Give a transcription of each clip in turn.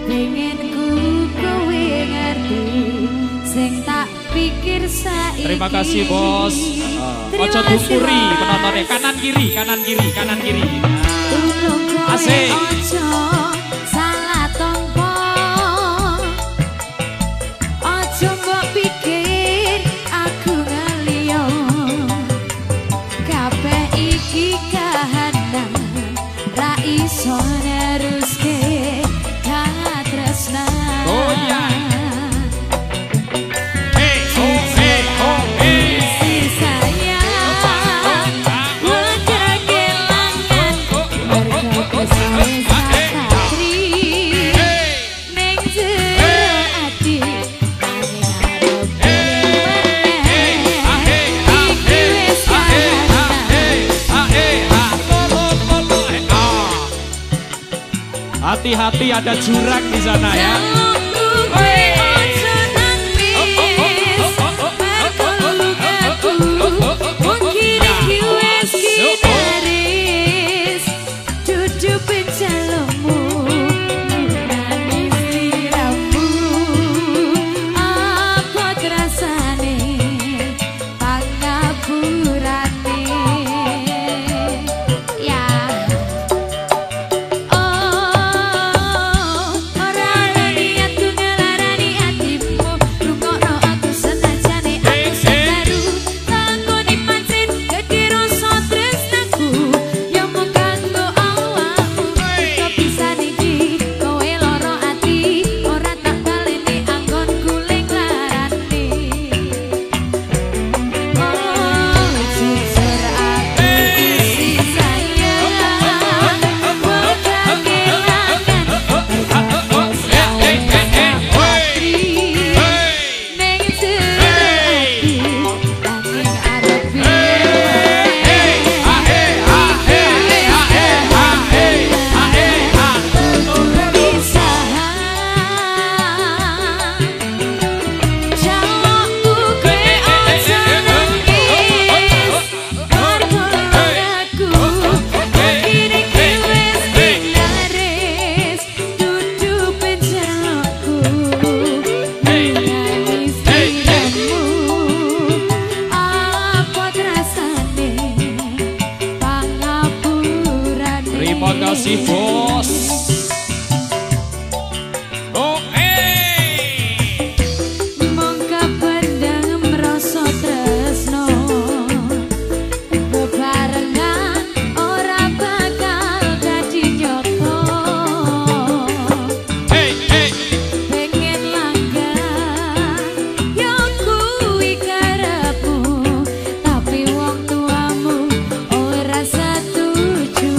pengen ku kowe ngerti sing tak pikir saiki. Terima kasih bos. Ojo dukuri penontonnya kanan kiri kanan kiri kanan kiri. Asik. Ojo salah tompo. Ojo mbok pikir aku ngeliyo. Kabeh iki kahanan ra iso neruske katresnan. Oh iya. Hati-hati ada jurang di sana ya. Terima kasih bos. Oh Mongko pendang merasa tresno bebarengan ora bakal dadi nyoto. Pengen langgah yo kuwi karepmu tapi wong tuamu ora setuju.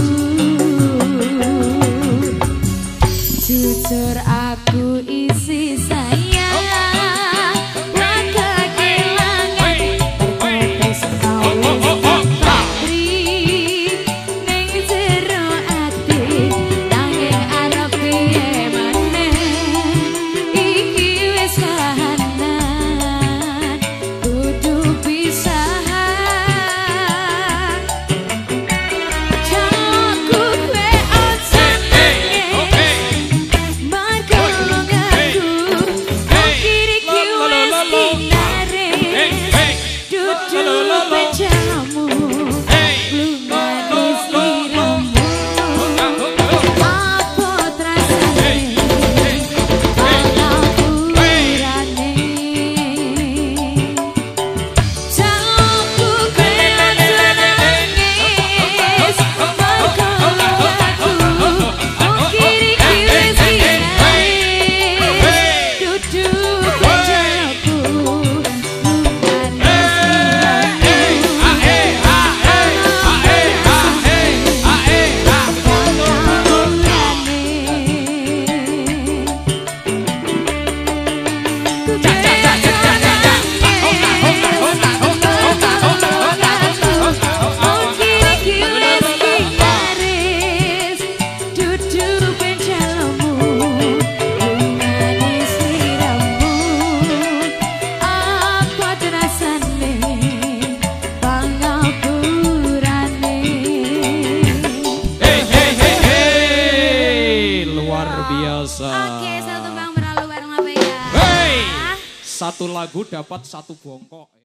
Jujur aku isi sayang warga kelangan bertetes kawis patri ning jero ati nanging arep piye maneh iki wis kahanan kudu pisahan. Jaku kowe ojo biasa. Satu lagu dapat satu bongkok.